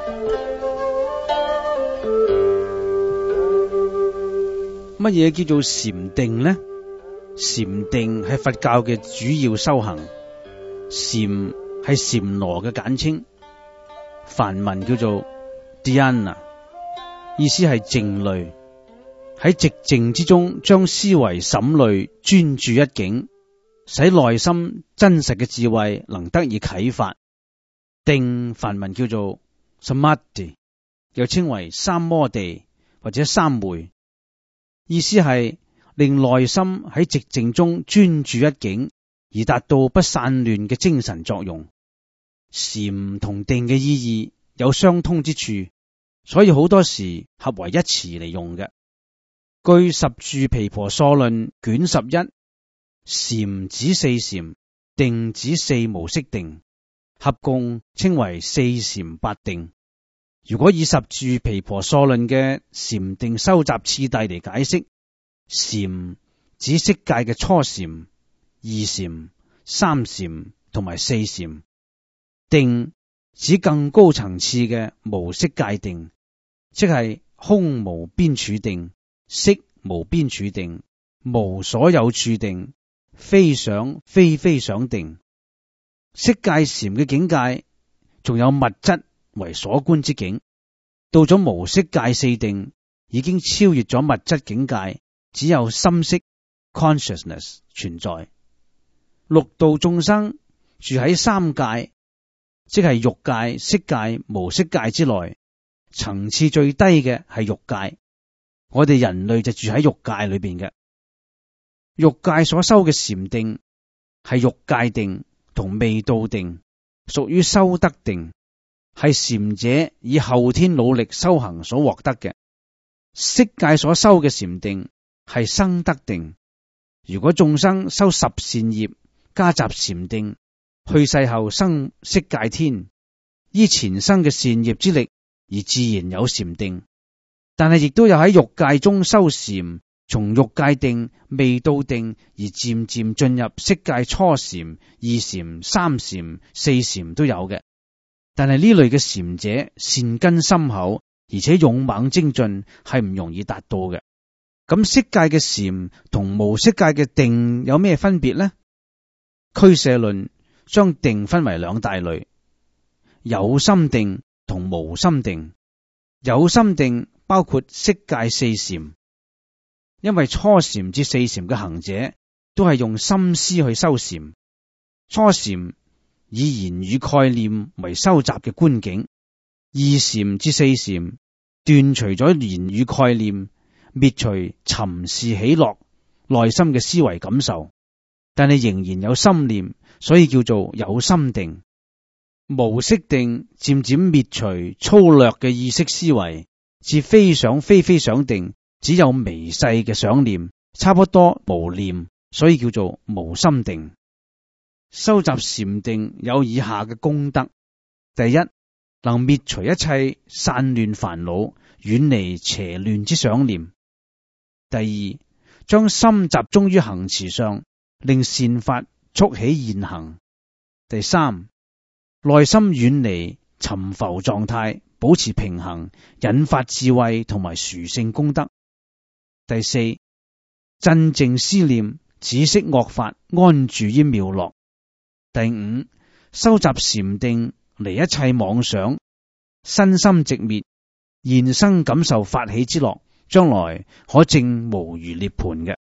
乜嘢叫做禪定呢？禪定係佛教嘅主要修行，禪係禪羅嘅簡稱，梵文叫做 dhyana， 意思係靜慮。喺寂靜之中，將思維審慮專注一境，使內心真實嘅智慧能得以啟發。定梵文叫做 samadhi， 又稱為三摩地或者三昧，意思係令內心喺寂靜中專注一境，而達到不散亂嘅精神作用。禪同定嘅意義有相通之處，所以好多時合為一詞嚟用嘅。據十住毗婆娑論卷11，禪指四禪，定指四無色定，合共稱為四禪八定。如果以十住毗婆娑論嘅禪定收集次第嚟解釋，禪指色界嘅初禪、二禪、三禪同埋四禪，定指更高層次嘅無色界定，即係空無邊處定、色無邊處定、無所有處定、非想非非想定。色界禪嘅境界仲有物質為所觀之境，到咗無色界四定，已經超越咗物質境界，只有心識 consciousness 存在。六道眾生住喺三界，即係欲界、色界、無色界之內，層次最低嘅係欲界。我哋人類就住喺欲界裏邊嘅。欲界所修嘅禪定係欲界定同未到定，屬於修得定，係禪者以後天努力修行所獲得嘅。色界所修嘅禪定係生得定。如果眾生修十善業，加習禪定，去世後生色界天，依前生嘅善業之力而自然有禪定。但係亦都有喺欲界中修禪，從欲界定未到定而漸漸進入色界初禪、二禪、三禪、四禪都有嘅。但係呢類嘅禪者善根深厚，而且勇猛精進，係唔容易達到嘅。咁色界嘅禪同無色界嘅定有咩分別呢？俱舍論將定分為兩大類，有心定同無心定。有心定包括色界四禪，因為初禪至四禪嘅行者都係用心思去修禪。初禪以言語概念為收集嘅觀境，二禪至四禪斷除咗言語概念，滅除尋視喜樂內心嘅思維感受，但係仍然有心念，所以叫做有心定。無色定漸漸滅除粗略嘅意識思維，至非想非非想定，只有微細嘅想念，差不多無念，所以叫做無心定。收集禪定有以下嘅功德：第一，能滅除一切散亂煩惱，遠離邪亂之想念；第二，將心集中於行持上，令善法速起現行；第三，內心遠離沉浮狀態，保持平衡，引發智慧同埋殊勝功德；第四，鎮靜思念，止息惡法，安住於妙樂；第五，收集禪定，離一切妄想，身心寂滅，現生感受法喜之樂，將來可證無餘涅槃嘅。